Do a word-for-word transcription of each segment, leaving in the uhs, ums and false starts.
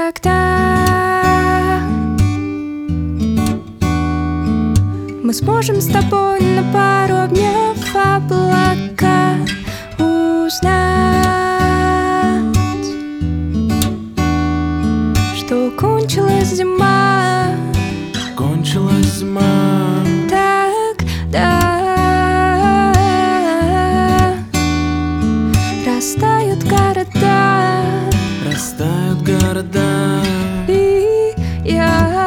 Когда мы сможем с тобой на пару, обняв облака, узнать, что кончилась зима. Кончилась зима. Тогда растают города, растают города. и я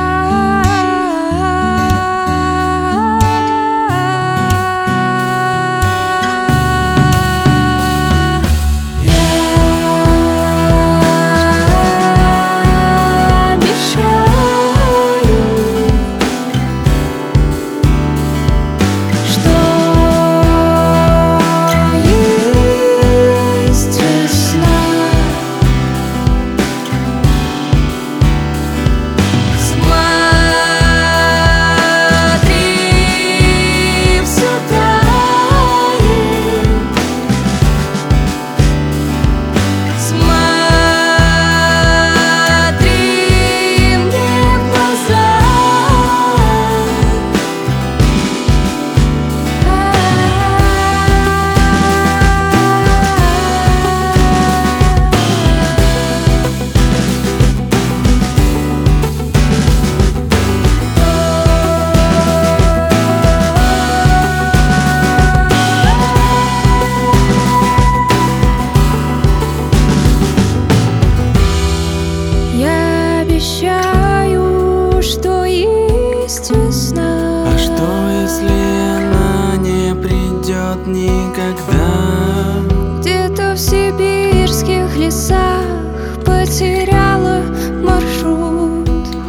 обещаю, что есть весна. А что, если она не придет никогда? Где-то в сибирских лесах потеряла маршрут.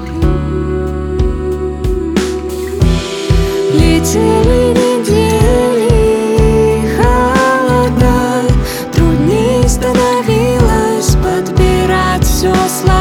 Летели недели, холода, трудней становилось подбирать все слова.